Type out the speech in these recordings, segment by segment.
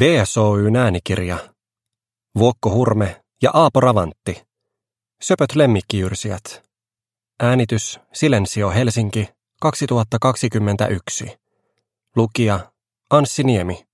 VSOY:n äänikirja. Vuokko Hurme ja Aapo Ravantti. Söpöt lemmikkijyrsijät. Äänitys Silensio Helsinki 2021. Lukija Anssi Niemi.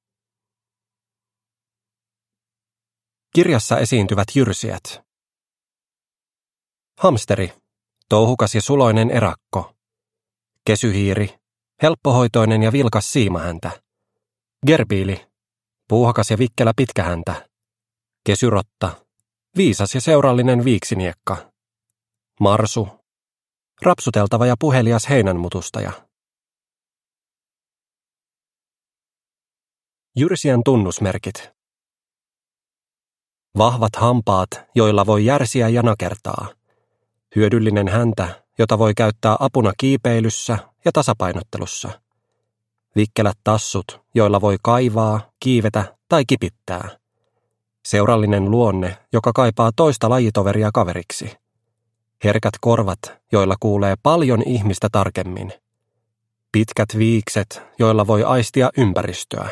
Kirjassa esiintyvät jyrsijät. Hamsteri, touhukas ja suloinen erakko. Kesyhiiri, helppohoitoinen ja vilkas siimahäntä. Gerbiili, puuhakas ja vikkelä pitkähäntä. Kesyrotta, viisas ja seurallinen viiksiniekka. Marsu, rapsuteltava ja puhelias heinänmutustaja. Jyrsijän tunnusmerkit. Vahvat hampaat, joilla voi järsiä ja nakertaa. Hyödyllinen häntä, jota voi käyttää apuna kiipeilyssä ja tasapainottelussa. Vikkelät tassut, joilla voi kaivaa, kiivetä tai kipittää. Seurallinen luonne, joka kaipaa toista lajitoveria kaveriksi. Herkät korvat, joilla kuulee paljon ihmistä tarkemmin. Pitkät viikset, joilla voi aistia ympäristöä.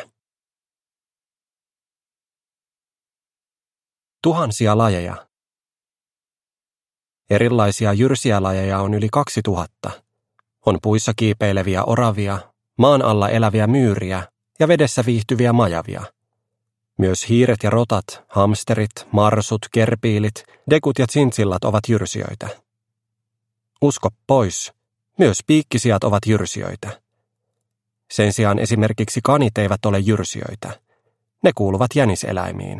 Tuhansia lajeja. Erilaisia jyrsijälajeja on yli 2000. On puissa kiipeileviä oravia, maan alla eläviä myyriä ja vedessä viihtyviä majavia. Myös hiiret ja rotat, hamsterit, marsut, gerbiilit, dekut ja tsintsillat ovat jyrsijöitä. Usko pois, myös piikkisijat ovat jyrsijöitä. Sen sijaan esimerkiksi kanit eivät ole jyrsijöitä. Ne kuuluvat jäniseläimiin.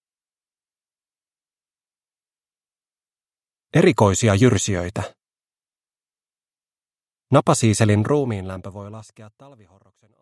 Erikoisia jyrsijöitä. Napasiiselin ruumiinlämpö voi laskea talvihorroksen